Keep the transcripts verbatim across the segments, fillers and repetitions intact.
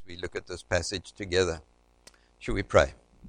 we look at this passage together. Shall we pray?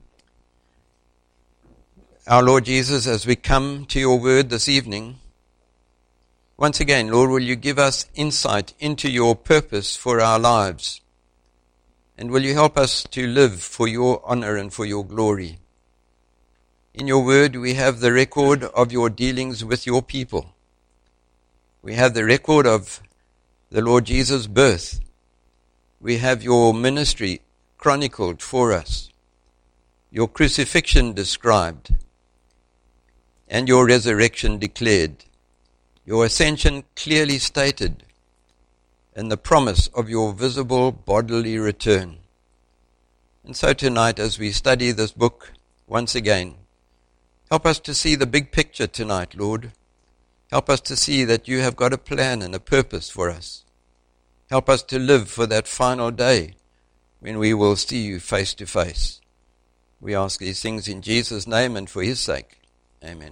Our Lord Jesus, as we come to your word this evening, once again, Lord, will you give us insight into your purpose for our lives? And will you help us to live for your honor and for your glory? In your word, we have the record of your dealings with your people. We have the record of the Lord Jesus' birth. We have your ministry chronicled for us, your crucifixion described, and your resurrection declared, your ascension clearly stated, and the promise of your visible bodily return. And so tonight, as we study this book once again, help us to see the big picture tonight, Lord. Help us to see that you have got a plan and a purpose for us. Help us to live for that final day when we will see you face to face. We ask these things in Jesus' name and for his sake. Amen.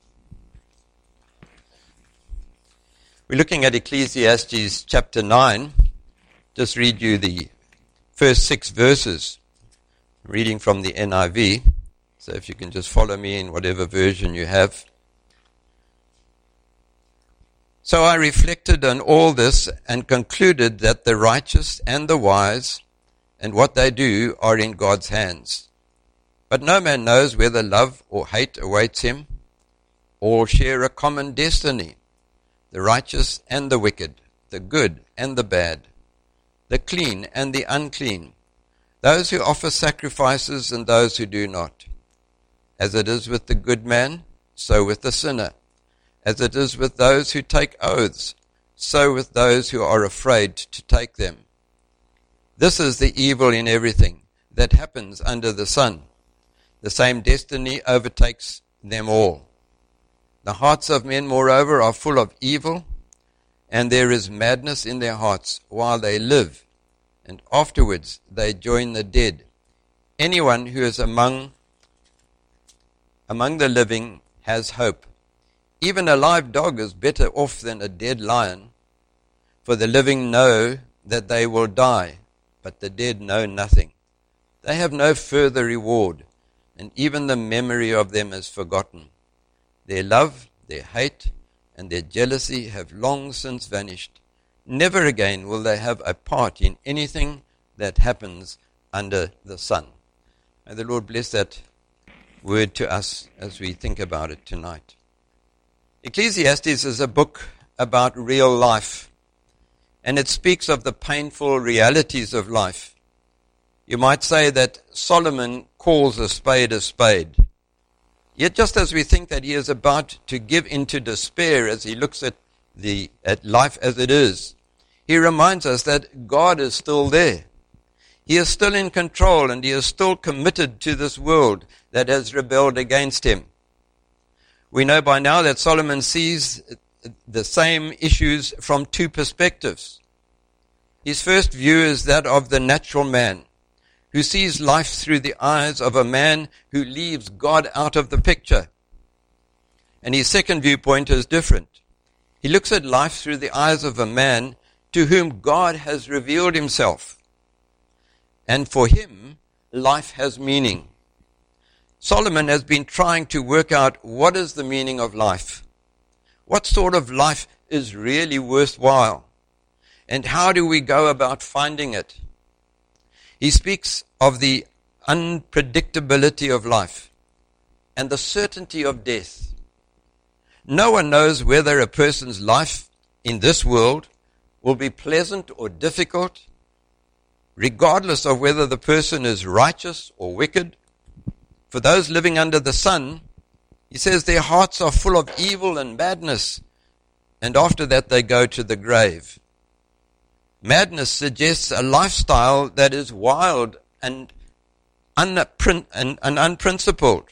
We're looking at Ecclesiastes chapter nine. Just read you the first six verses, reading from the N I V. So if you can just follow me in whatever version you have. So I reflected on all this and concluded that the righteous and the wise and what they do are in God's hands. But no man knows whether love or hate awaits him. All share a common destiny, the righteous and the wicked, the good and the bad, the clean and the unclean, those who offer sacrifices and those who do not. As it is with the good man, so with the sinner. As it is with those who take oaths, so with those who are afraid to take them. This is the evil in everything that happens under the sun. The same destiny overtakes them all. The hearts of men, moreover, are full of evil, and there is madness in their hearts while they live, and afterwards they join the dead. Anyone who is among, among the living has hope. Even a live dog is better off than a dead lion, for the living know that they will die, but the dead know nothing. They have no further reward, and even the memory of them is forgotten. Their love, their hate, and their jealousy have long since vanished. Never again will they have a part in anything that happens under the sun. May the Lord bless that word to us as we think about it tonight. Ecclesiastes is a book about real life, and it speaks of the painful realities of life. You might say that Solomon calls a spade a spade. Yet just as we think that he is about to give into despair as he looks at the at life as it is, he reminds us that God is still there. He is still in control, and he is still committed to this world that has rebelled against him. We know by now that Solomon sees the same issues from two perspectives. His first view is that of the natural man, who sees life through the eyes of a man who leaves God out of the picture. And his second viewpoint is different. He looks at life through the eyes of a man to whom God has revealed himself. And for him, life has meaning. Solomon has been trying to work out what is the meaning of life. What sort of life is really worthwhile? And how do we go about finding it? He speaks of the unpredictability of life and the certainty of death. No one knows whether a person's life in this world will be pleasant or difficult, regardless of whether the person is righteous or wicked. For those living under the sun, he says their hearts are full of evil and madness, and after that they go to the grave. Madness suggests a lifestyle that is wild and, unprin- and, and unprincipled.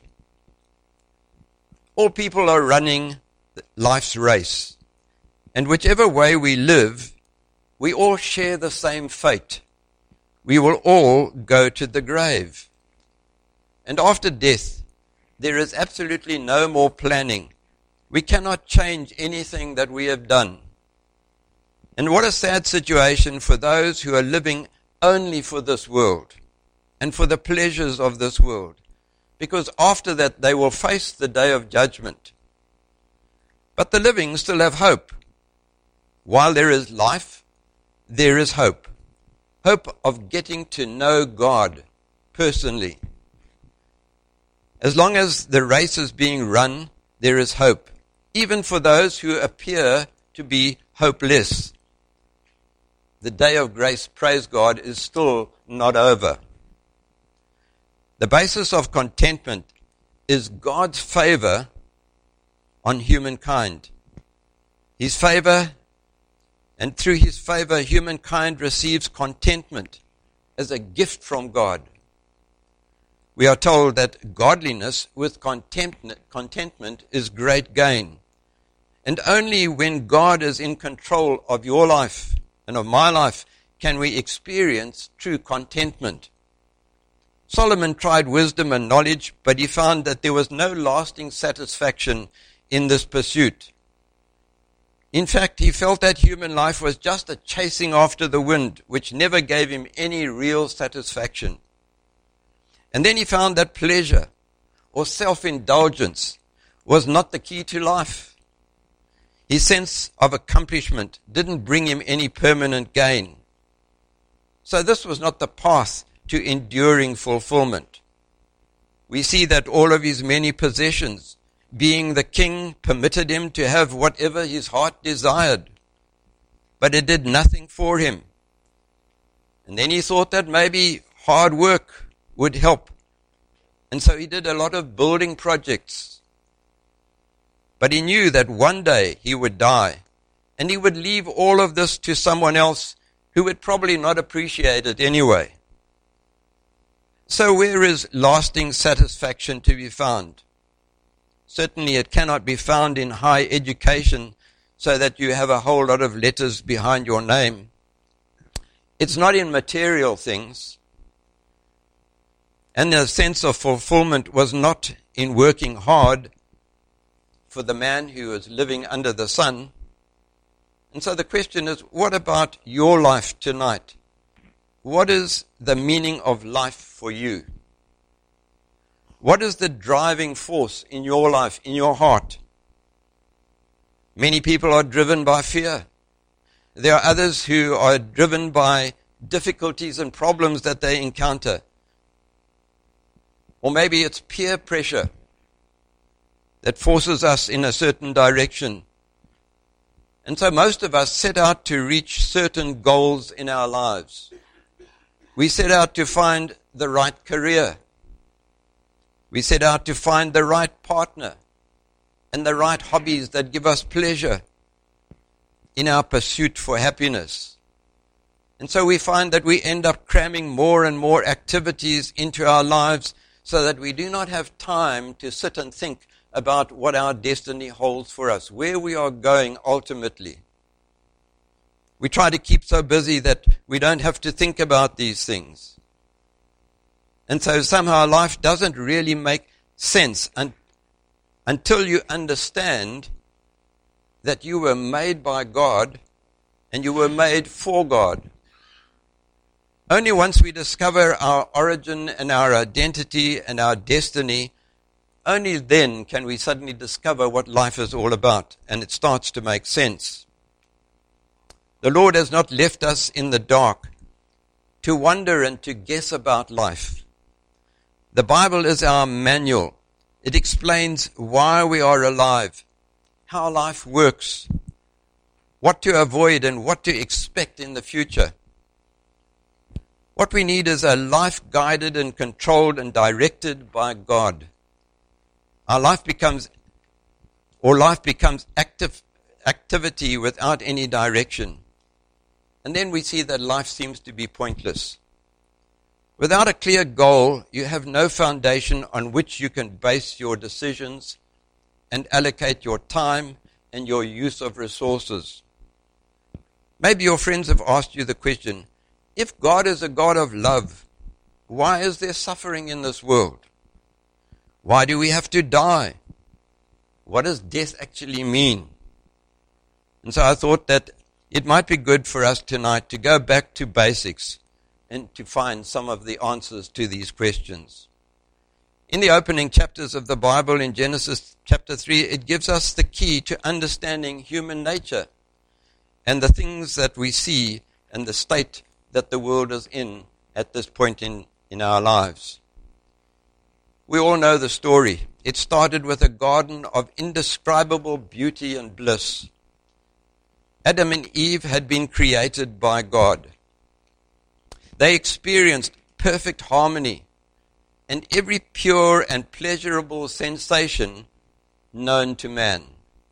All people are running life's race, and whichever way we live, we all share the same fate. We will all go to the grave. And after death, there is absolutely no more planning. We cannot change anything that we have done. And what a sad situation for those who are living only for this world and for the pleasures of this world, because after that they will face the day of judgment. But the living still have hope. While there is life, there is hope. Hope of getting to know God personally. As long as the race is being run, there is hope, even for those who appear to be hopeless. The day of grace, praise God, is still not over. The basis of contentment is God's favor on humankind. His favor, and through his favor, humankind receives contentment as a gift from God. We are told that godliness with contentment, contentment is great gain. And only when God is in control of your life and of my life can we experience true contentment. Solomon tried wisdom and knowledge, but he found that there was no lasting satisfaction in this pursuit. In fact, he felt that human life was just a chasing after the wind, which never gave him any real satisfaction. And then he found that pleasure or self-indulgence was not the key to life. His sense of accomplishment didn't bring him any permanent gain. So this was not the path to enduring fulfillment. We see that all of his many possessions, being the king, permitted him to have whatever his heart desired, but it did nothing for him. And then he thought that maybe hard work would help. And so he did a lot of building projects. But he knew that one day he would die, and he would leave all of this to someone else who would probably not appreciate it anyway. So where is lasting satisfaction to be found? Certainly it cannot be found in high education so that you have a whole lot of letters behind your name. It's not in material things. And the sense of fulfillment was not in working hard for the man who was living under the sun. And so the question is, what about your life tonight? What is the meaning of life for you? What is the driving force in your life, in your heart? Many people are driven by fear. There are others who are driven by difficulties and problems that they encounter. Or maybe it's peer pressure that forces us in a certain direction. And so most of us set out to reach certain goals in our lives. We set out to find the right career. We set out to find the right partner and the right hobbies that give us pleasure in our pursuit for happiness. And so we find that we end up cramming more and more activities into our lives so that we do not have time to sit and think about what our destiny holds for us, where we are going ultimately. We try to keep so busy that we don't have to think about these things. And so somehow life doesn't really make sense un- until you understand that you were made by God and you were made for God. Only once we discover our origin and our identity and our destiny, only then can we suddenly discover what life is all about, and it starts to make sense. The Lord has not left us in the dark to wonder and to guess about life. The Bible is our manual. It explains why we are alive, how life works, what to avoid and what to expect in the future. What we need is a life guided and controlled and directed by God. Our life becomes, or life becomes active activity without any direction. And then we see that life seems to be pointless. Without a clear goal, you have no foundation on which you can base your decisions and allocate your time and your use of resources. Maybe your friends have asked you the question, if God is a God of love, why is there suffering in this world? Why do we have to die? What does death actually mean? And so I thought that it might be good for us tonight to go back to basics and to find some of the answers to these questions. In the opening chapters of the Bible, in Genesis chapter three, it gives us the key to understanding human nature and the things that we see and the state that the world is in at this point in, in our lives. We all know the story. It started with a garden of indescribable beauty and bliss. Adam and Eve had been created by God. They experienced perfect harmony and every pure and pleasurable sensation known to man.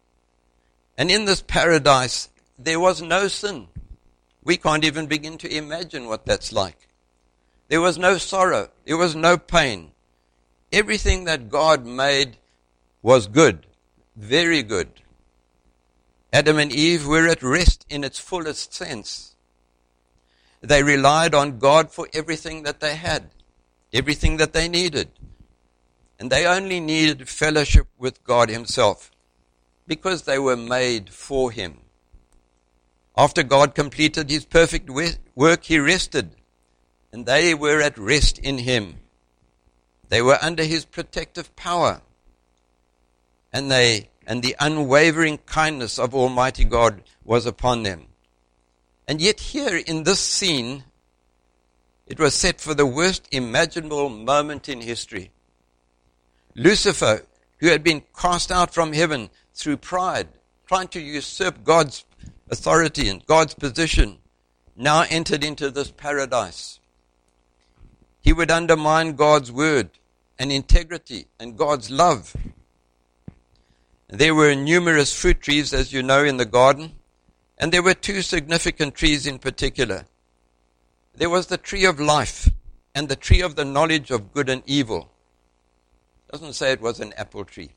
And in this paradise, there was no sin. We can't even begin to imagine what that's like. There was no sorrow. There was no pain. Everything that God made was good, very good. Adam and Eve were at rest in its fullest sense. They relied on God for everything that they had, everything that they needed. And they only needed fellowship with God himself because they were made for him. After God completed his perfect work, he rested, and they were at rest in him. They were under his protective power, and they and the unwavering kindness of Almighty God was upon them. And yet here in this scene, it was set for the worst imaginable moment in history. Lucifer, who had been cast out from heaven through pride, trying to usurp God's authority and God's position, now entered into this paradise. He would undermine God's word and integrity and God's love. There were numerous fruit trees, as you know, in the garden, and there were two significant trees in particular. There was the tree of life and the tree of the knowledge of good and evil. It doesn't say it was an apple tree.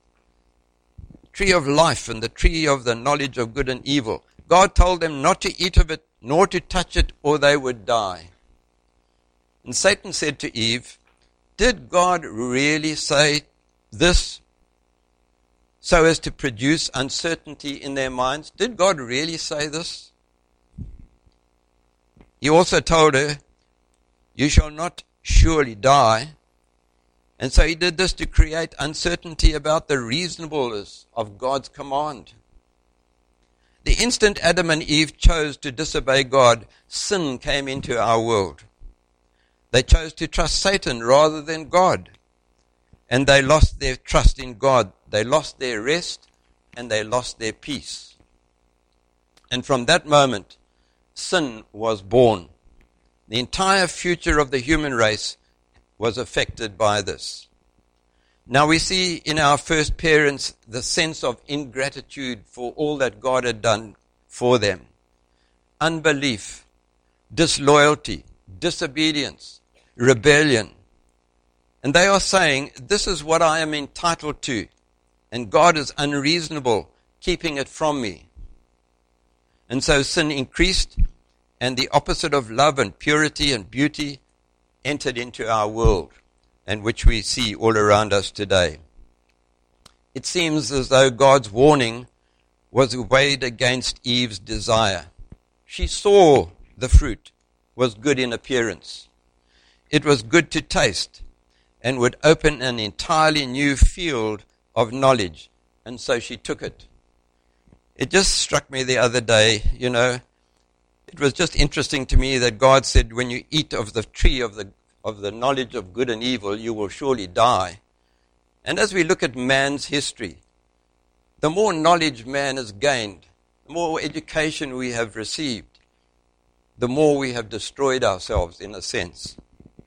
Tree of life and the tree of the knowledge of good and evil. God told them not to eat of it, nor to touch it, or they would die. And Satan said to Eve, did God really say this so as to produce uncertainty in their minds? Did God really say this? He also told her, you shall not surely die. And so he did this to create uncertainty about the reasonableness of God's command. The instant Adam and Eve chose to disobey God, sin came into our world. They chose to trust Satan rather than God. And they lost their trust in God. They lost their rest and they lost their peace. And from that moment, sin was born. The entire future of the human race was affected by this. Now we see in our first parents the sense of ingratitude for all that God had done for them. Unbelief, disloyalty, disobedience, rebellion. And they are saying, this is what I am entitled to, and God is unreasonable, keeping it from me. And so sin increased, and the opposite of love and purity and beauty entered into our world, and which we see all around us today. It seems as though God's warning was weighed against Eve's desire. She saw the fruit was good in appearance. It was good to taste and would open an entirely new field of knowledge, and so she took it. It just struck me the other day, you know, it was just interesting to me that God said, when you eat of the tree of the of the knowledge of good and evil, you will surely die. And as we look at man's history, the more knowledge man has gained, the more education we have received, the more we have destroyed ourselves in a sense.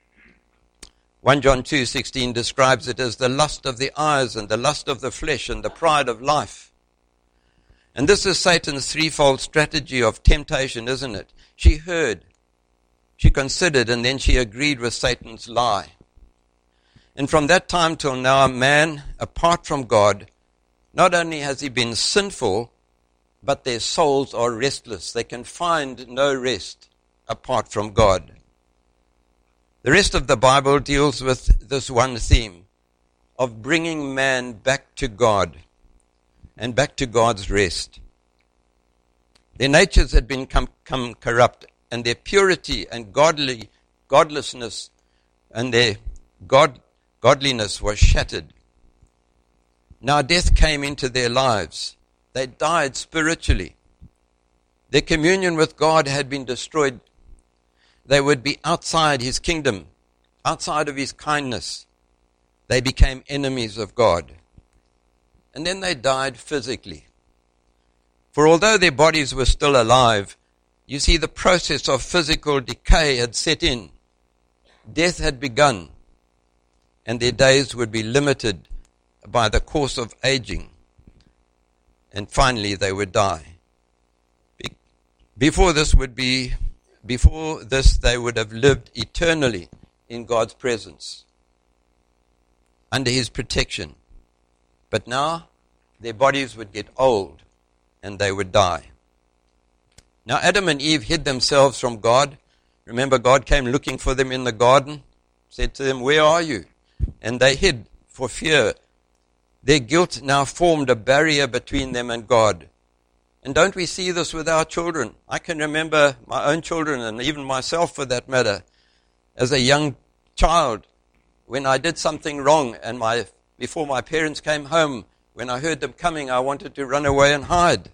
First John two sixteen describes it as the lust of the eyes and the lust of the flesh and the pride of life. And this is Satan's threefold strategy of temptation, isn't it? She heard, she considered, and then she agreed with Satan's lie. And from that time till now, man, apart from God, not only has he been sinful, but their souls are restless. They can find no rest apart from God. The rest of the Bible deals with this one theme of bringing man back to God and back to God's rest. Their natures had been come, come corrupt, and their purity and godly godlessness and their god godliness was shattered. Now death came into their lives. They died spiritually. Their communion with God had been destroyed. They would be outside his kingdom, outside of his kindness. They became enemies of God. And then they died physically. For although their bodies were still alive, you see the process of physical decay had set in. Death had begun, and their days would be limited by the course of aging. And finally they would die. Before this would be, before this they would have lived eternally in God's presence, under his protection. But now their bodies would get old and they would die. Now Adam and Eve hid themselves from God. Remember, God came looking for them in the garden, said to them, "Where are you?" And they hid for fear. Their guilt now formed a barrier between them and God. And don't we see this with our children? I can remember my own children, and even myself for that matter, as a young child, when I did something wrong, and my before my parents came home, when I heard them coming, I wanted to run away and hide.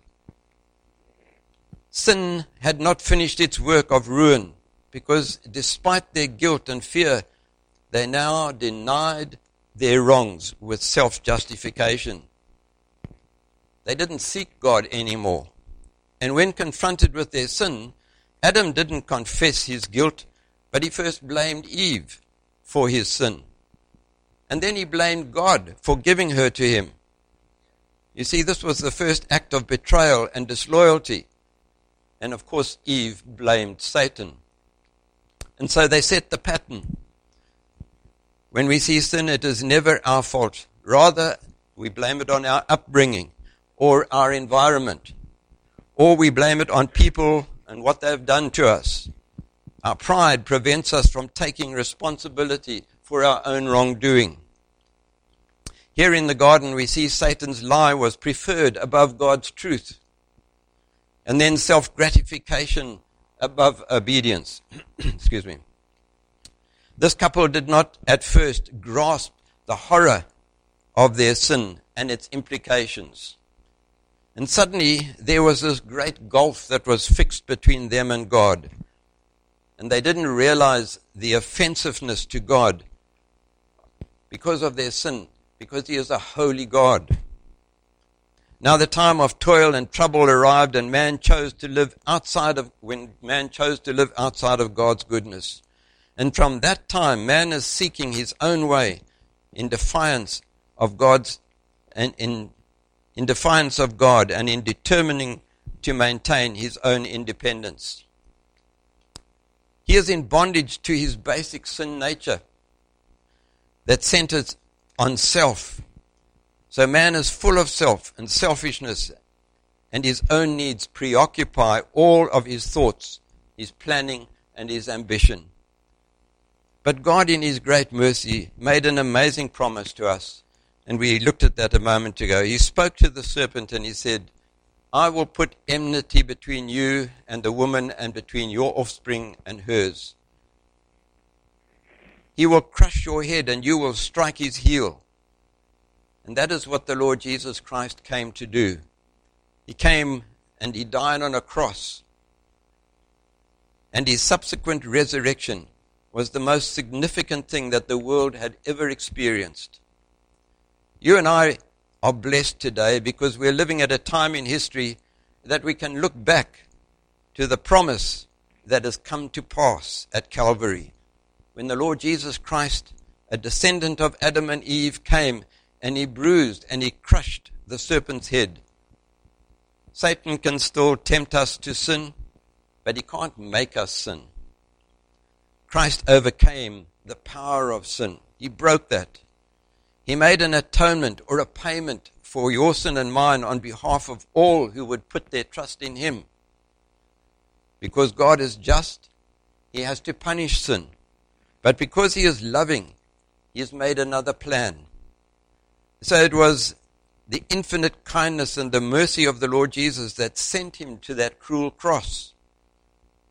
Sin had not finished its work of ruin, because despite their guilt and fear, they now denied their wrongs with self-justification. They didn't seek God anymore. And when confronted with their sin, Adam didn't confess his guilt, but he first blamed Eve for his sin. And then he blamed God for giving her to him. You see, this was the first act of betrayal and disloyalty. And of course, Eve blamed Satan. And so they set the pattern. When we see sin, it is never our fault. Rather, we blame it on our upbringing or our environment, or we blame it on people and what they've done to us. Our pride prevents us from taking responsibility for our own wrongdoing. Here in the garden, we see Satan's lie was preferred above God's truth, and then self-gratification above obedience. Excuse me. This couple did not at first grasp the horror of their sin and its implications. And suddenly there was this great gulf that was fixed between them and God. And they didn't realize the offensiveness to God because of their sin, because he is a holy God. Now the time of toil and trouble arrived, and man chose to live outside of, when man chose to live outside of God's goodness. And from that time, man is seeking his own way in defiance of God's, and in, in defiance of God, and in determining to maintain his own independence. He is in bondage to his basic sin nature that centers on self. So man is full of self and selfishness, and his own needs preoccupy all of his thoughts, his planning, and his ambition. But God, in his great mercy, made an amazing promise to us, and we looked at that a moment ago. He spoke to the serpent and he said, "I will put enmity between you and the woman, and between your offspring and hers. He will crush your head and you will strike his heel." And that is what the Lord Jesus Christ came to do. He came and he died on a cross. And his subsequent resurrection was the most significant thing that the world had ever experienced. You and I are blessed today because we're living at a time in history that we can look back to the promise that has come to pass at Calvary, when the Lord Jesus Christ, a descendant of Adam and Eve, came and he bruised and he crushed the serpent's head. Satan can still tempt us to sin, but he can't make us sin. Christ overcame the power of sin. He broke that. He made an atonement or a payment for your sin and mine on behalf of all who would put their trust in him. Because God is just, he has to punish sin. But because he is loving, he has made another plan. So it was the infinite kindness and the mercy of the Lord Jesus that sent him to that cruel cross,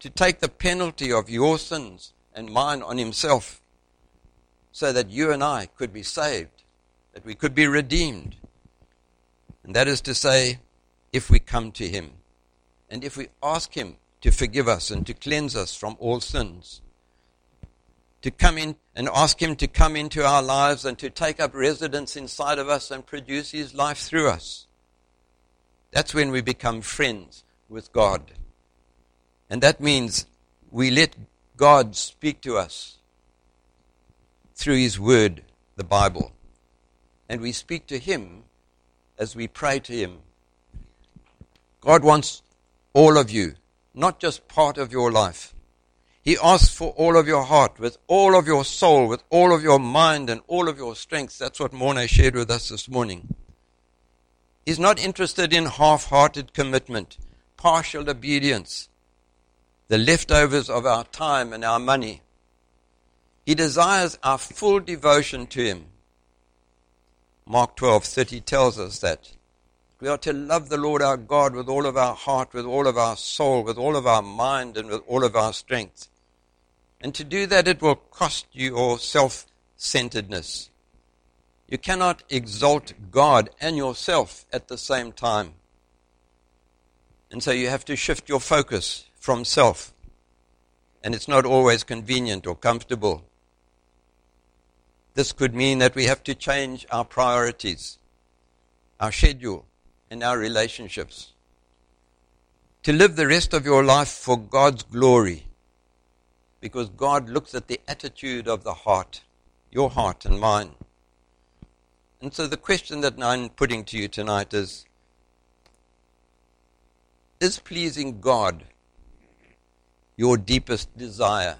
to take the penalty of your sins and mine on himself, so that you and I could be saved, that we could be redeemed. And that is to say, if we come to him, and if we ask him to forgive us and to cleanse us from all sins, to come in and ask him to come into our lives and to take up residence inside of us and produce his life through us. That's when we become friends with God. And that means we let God speak to us through his word, the Bible. And we speak to him as we pray to him. God wants all of you, not just part of your life. He asks for all of your heart, with all of your soul, with all of your mind and all of your strength. That's what Morne shared with us this morning. He's not interested in half-hearted commitment, partial obedience, the leftovers of our time and our money. He desires our full devotion to him. Mark twelve thirty tells us that we are to love the Lord our God with all of our heart, with all of our soul, with all of our mind, and with all of our strength. And to do that, it will cost you your self-centeredness. You cannot exalt God and yourself at the same time. And so you have to shift your focus from self. And it's not always convenient or comfortable. This could mean that we have to change our priorities, our schedule, and our relationships. To live the rest of your life for God's glory, because God looks at the attitude of the heart, your heart and mine. And so the question that I'm putting to you tonight is, is pleasing God your deepest desire?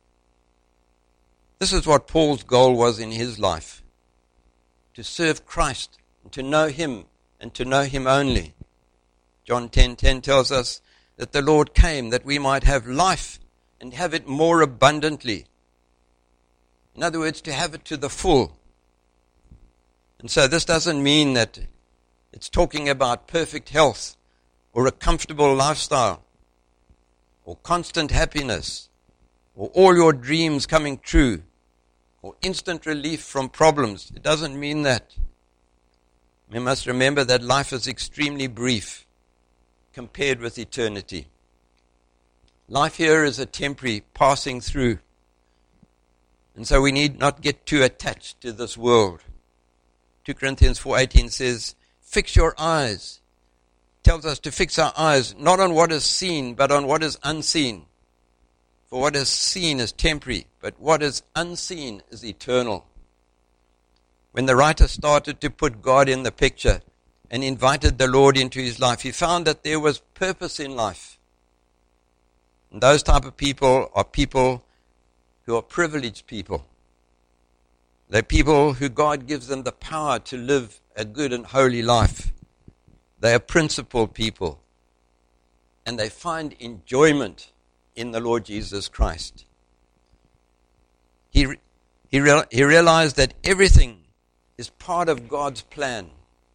This is what Paul's goal was in his life, to serve Christ, and to know him, and to know him only. John ten ten tells us that the Lord came that we might have life and have it more abundantly. In other words, to have it to the full. And so this doesn't mean that it's talking about perfect health or a comfortable lifestyle or constant happiness or all your dreams coming true or instant relief from problems. It doesn't mean that. We must remember that life is extremely brief compared with eternity. Life here is a temporary passing through. And so we need not get too attached to this world. Second Corinthians four eighteen says, fix your eyes. Tells us to fix our eyes not on what is seen, but on what is unseen. For what is seen is temporary, but what is unseen is eternal. When the writer started to put God in the picture and invited the Lord into his life, he found that there was purpose in life. And those type of people are people who are privileged people. They're people who God gives them the power to live a good and holy life. They are principled people. And they find enjoyment in the Lord Jesus Christ. He, he, real, he realized that everything is part of God's plan.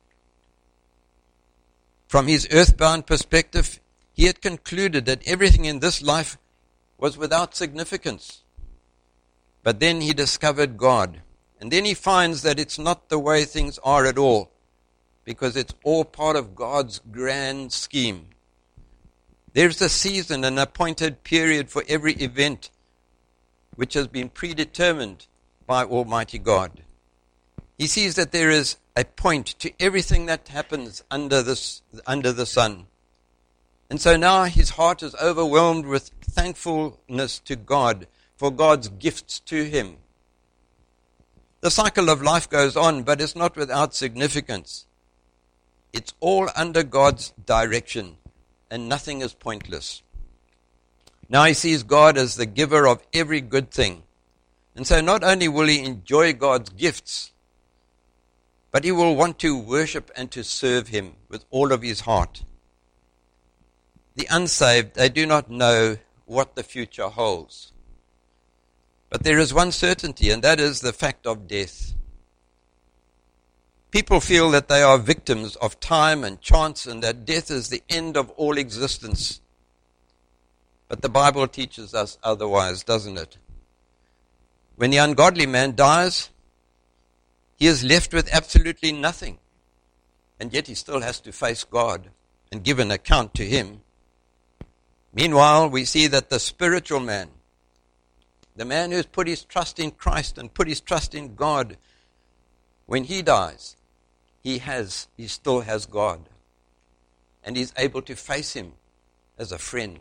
From his earthbound perspective, he had concluded that everything in this life was without significance. But then he discovered God. And then he finds that it's not the way things are at all, because it's all part of God's grand scheme. There's a season, an appointed period for every event which has been predetermined by Almighty God. He sees that there is a point to everything that happens under this, under the sun. And so now his heart is overwhelmed with thankfulness to God for God's gifts to him. The cycle of life goes on, but it's not without significance. It's all under God's direction, and nothing is pointless. Now he sees God as the giver of every good thing. And so not only will he enjoy God's gifts, but he will want to worship and to serve him with all of his heart. The unsaved, they do not know what the future holds. But there is one certainty, and that is the fact of death. People feel that they are victims of time and chance, and that death is the end of all existence. But the Bible teaches us otherwise, doesn't it? When the ungodly man dies, he is left with absolutely nothing. And yet he still has to face God and give an account to him. Meanwhile, we see that the spiritual man, the man who's put his trust in Christ and put his trust in God, when he dies, he has, he still has God. And he's able to face him as a friend.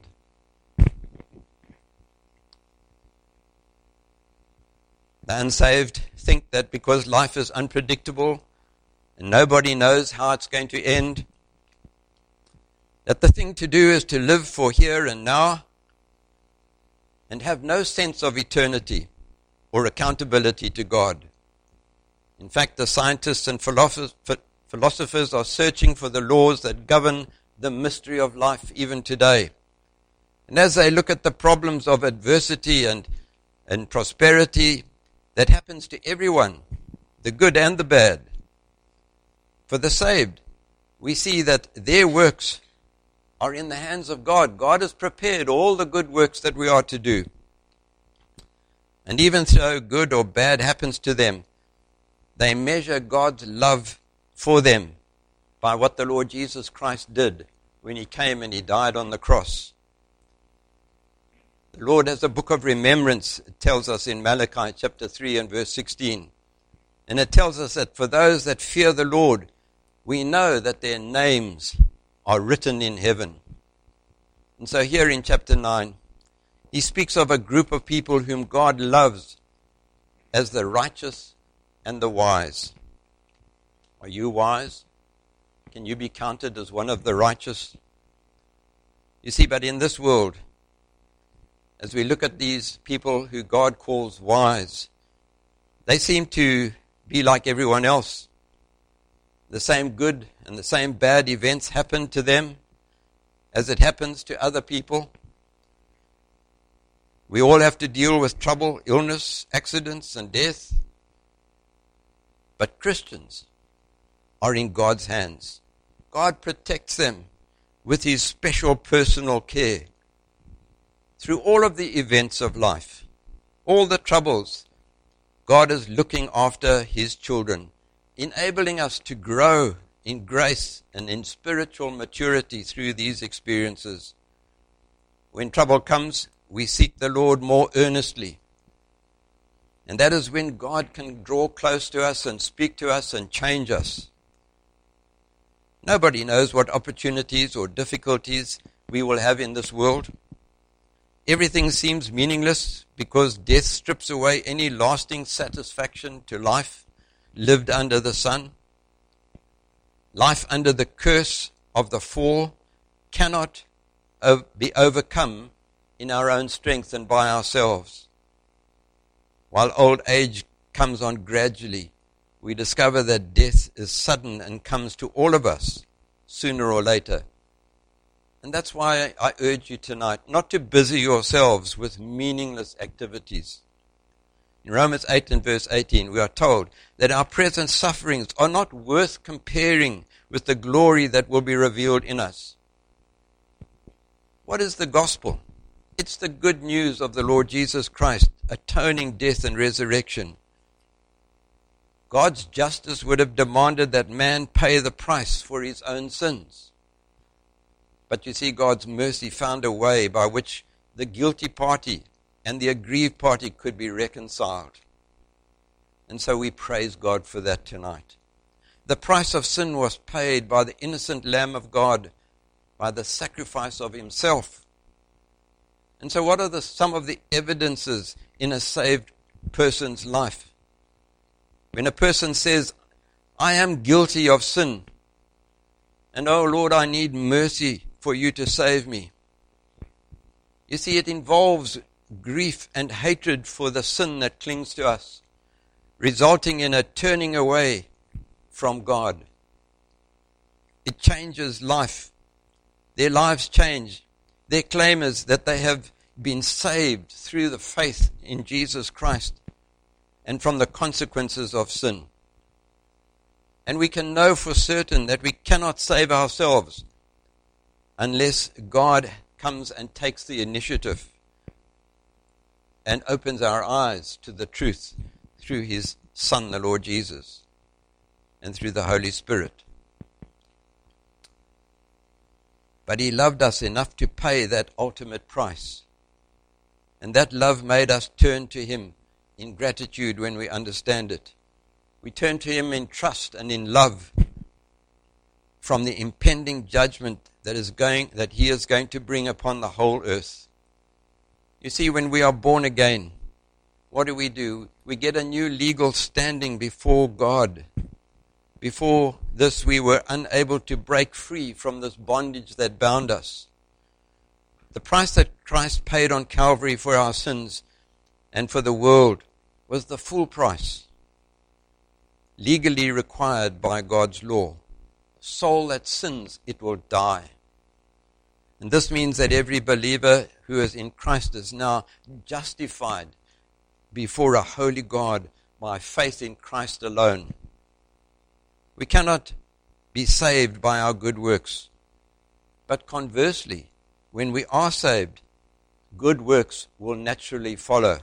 The unsaved think that because life is unpredictable and nobody knows how it's going to end, that the thing to do is to live for here and now and have no sense of eternity or accountability to God. In fact, the scientists and philosophers are searching for the laws that govern the mystery of life even today. And as they look at the problems of adversity and, and prosperity that happens to everyone, the good and the bad, for the saved, we see that their works are in the hands of God. God has prepared all the good works that we are to do. And even though good or bad happens to them, they measure God's love for them by what the Lord Jesus Christ did when he came and he died on the cross. The Lord has a book of remembrance, it tells us in Malachi chapter three and verse sixteen. And it tells us that for those that fear the Lord, we know that their names are written in heaven. And so here in chapter nine, he speaks of a group of people whom God loves as the righteous and the wise. Are you wise? Can you be counted as one of the righteous? You see, but in this world, as we look at these people who God calls wise, they seem to be like everyone else. The same good and the same bad events happen to them as it happens to other people. We all have to deal with trouble, illness, accidents, and death. But Christians are in God's hands. God protects them with his special personal care through all of the events of life, all the troubles. God is looking after his children, enabling us to grow in grace and in spiritual maturity through these experiences. When trouble comes, we seek the Lord more earnestly. And that is when God can draw close to us and speak to us and change us. Nobody knows what opportunities or difficulties we will have in this world. Everything seems meaningless because death strips away any lasting satisfaction to life lived under the sun. Life under the curse of the fall cannot be overcome in our own strength and by ourselves. While old age comes on gradually, we discover that death is sudden and comes to all of us sooner or later. And that's why I urge you tonight not to busy yourselves with meaningless activities. In Romans eight and verse eighteen, we are told that our present sufferings are not worth comparing with the glory that will be revealed in us. What is the gospel? It's the good news of the Lord Jesus Christ, atoning death and resurrection. God's justice would have demanded that man pay the price for his own sins. But you see, God's mercy found a way by which the guilty party and the aggrieved party could be reconciled. And so we praise God for that tonight. The price of sin was paid by the innocent Lamb of God, by the sacrifice of himself. And so what are the, some of the evidences in a saved person's life? When a person says, I am guilty of sin, and oh Lord, I need mercy for you to save me. You see, it involves grief and hatred for the sin that clings to us, resulting in a turning away from God. It changes life. Their lives change. Their claim is that they have been saved through the faith in Jesus Christ and from the consequences of sin. And we can know for certain that we cannot save ourselves unless God comes and takes the initiative and opens our eyes to the truth through his Son, the Lord Jesus, and through the Holy Spirit. But he loved us enough to pay that ultimate price. And that love made us turn to him in gratitude when we understand it. We turn to him in trust and in love from the impending judgment that is going, that he is going to bring upon the whole earth. You see, when we are born again, what do we do? We get a new legal standing before God. Before this, we were unable to break free from this bondage that bound us. The price that Christ paid on Calvary for our sins and for the world was the full price, legally required by God's law. A soul that sins, it will die. And this means that every believer who is in Christ is now justified before a holy God by faith in Christ alone. We cannot be saved by our good works. But conversely, when we are saved, good works will naturally follow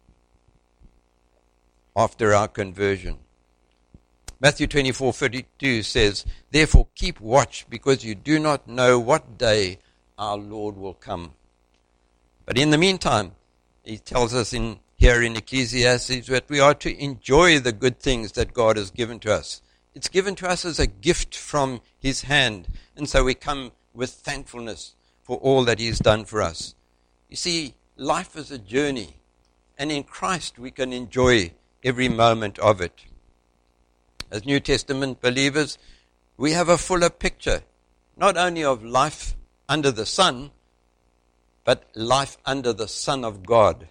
after our conversion. Matthew twenty-four thirty-two says, "Therefore keep watch, because you do not know what day our Lord will come." But in the meantime, he tells us in here in Ecclesiastes that we are to enjoy the good things that God has given to us. It's given to us as a gift from his hand, and so we come with thankfulness for all that he's done for us. You see, life is a journey, and in Christ we can enjoy every moment of it. As New Testament believers, we have a fuller picture, not only of life under the sun, but life under the Son of God.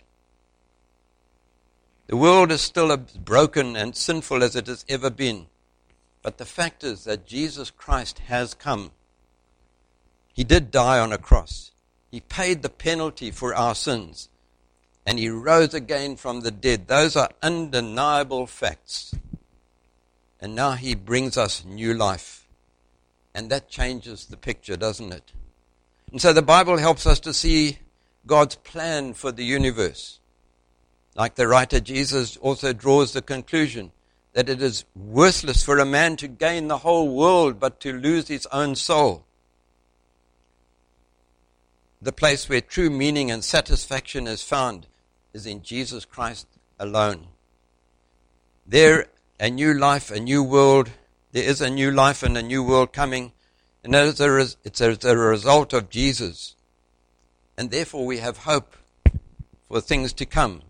The world is still as broken and sinful as it has ever been, but the fact is that Jesus Christ has come. He did die on a cross. He paid the penalty for our sins, and he rose again from the dead. Those are undeniable facts. And now he brings us new life. And that changes the picture, doesn't it? And so the Bible helps us to see God's plan for the universe. Like the writer, Jesus also draws the conclusion that it is worthless for a man to gain the whole world but to lose his own soul. The place where true meaning and satisfaction is found is in Jesus Christ alone. There, a new life, a new world, there is a new life and a new world coming, and it's a, it's a result of Jesus. And therefore we have hope for things to come,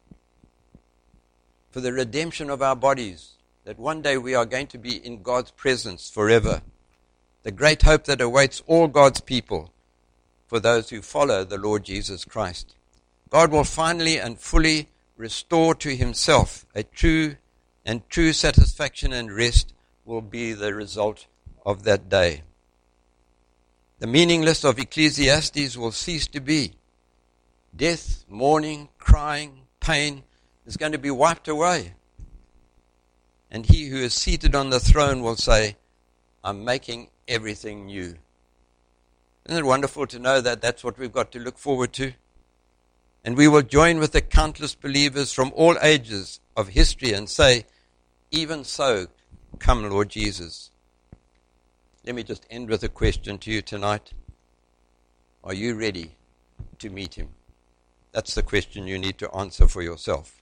for the redemption of our bodies, that one day we are going to be in God's presence forever. The great hope that awaits all God's people, for those who follow the Lord Jesus Christ. God will finally and fully restore to himself a true and true satisfaction and rest will be the result of that day. The meaningless of Ecclesiastes will cease to be. Death, mourning, crying, pain is going to be wiped away. And he who is seated on the throne will say, "I'm making everything new." Isn't it wonderful to know that that's what we've got to look forward to? And we will join with the countless believers from all ages of history and say, "Even so, come Lord Jesus." Let me just end with a question to you tonight. Are you ready to meet him? That's the question you need to answer for yourself.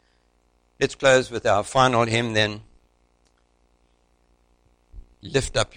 Let's close with our final hymn then. Lift up